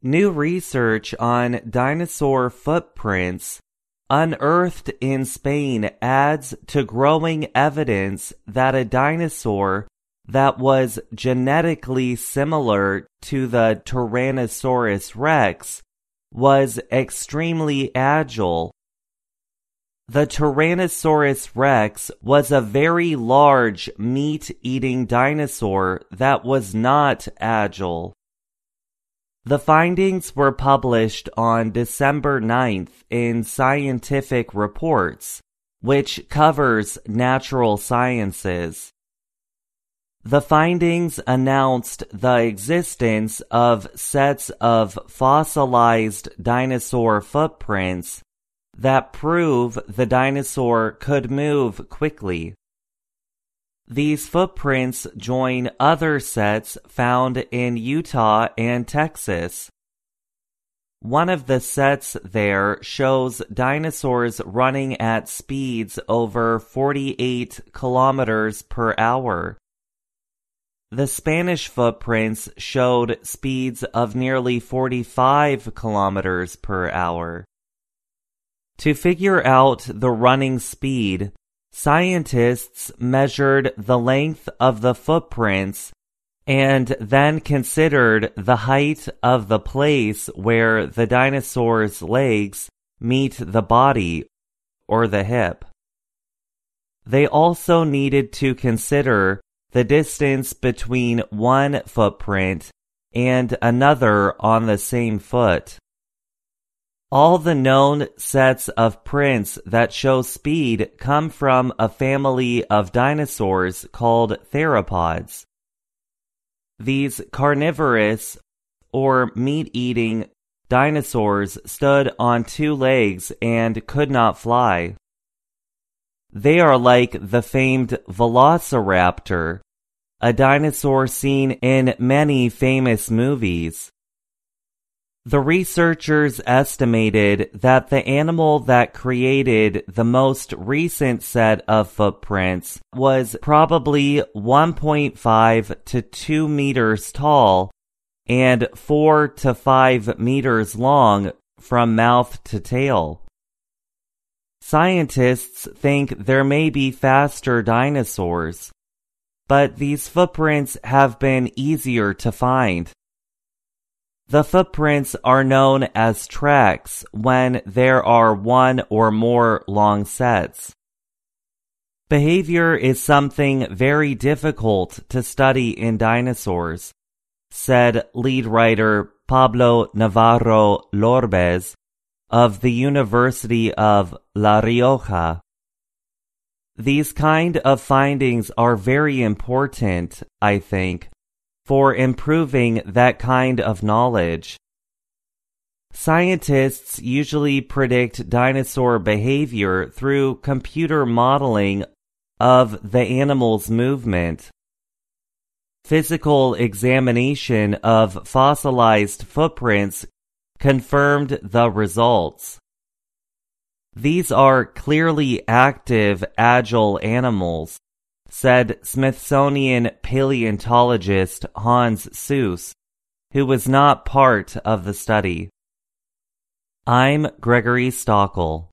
New research on dinosaur footprints unearthed in Spain adds to growing evidence that a dinosaur that was genetically similar to the Tyrannosaurus rex was extremely agile. The Tyrannosaurus rex was a very large meat-eating dinosaur that was not agile. The findings were published on December 9th in Scientific Reports, which covers natural sciences. The findings announced the existence of sets of fossilized dinosaur footprints that prove the dinosaur could move quickly. These footprints join other sets found in Utah and Texas. One of the sets there shows dinosaurs running at speeds over 48 kilometers per hour. The Spanish footprints showed speeds of nearly 45 kilometers per hour. To figure out the running speed, scientists measured the length of the footprints and then considered the height of the place where the dinosaur's legs meet the body, or the hip. They also needed to consider the distance between one footprint and another on the same foot. All the known sets of prints that show speed come from a family of dinosaurs called theropods. These carnivorous, or meat-eating, dinosaurs stood on two legs and could not fly. They are like the famed Velociraptor, a dinosaur seen in many famous movies. The researchers estimated that the animal that created the most recent set of footprints was probably 1.5 to 2 meters tall and 4 to 5 meters long from mouth to tail. Scientists think there may be faster dinosaurs, but these footprints have been easier to find. The footprints are known as tracks when there are one or more long sets. Behavior is something very difficult to study in dinosaurs, said lead writer Pablo Navarro Lorbez of the University of La Rioja. These kind of findings are very important, I think, for improving that kind of knowledge. Scientists usually predict dinosaur behavior through computer modeling of the animal's movement. Physical examination of fossilized footprints confirmed the results. These are clearly active, agile animals, said Smithsonian paleontologist Hans Suess, who was not part of the study. I'm Gregory Stockel.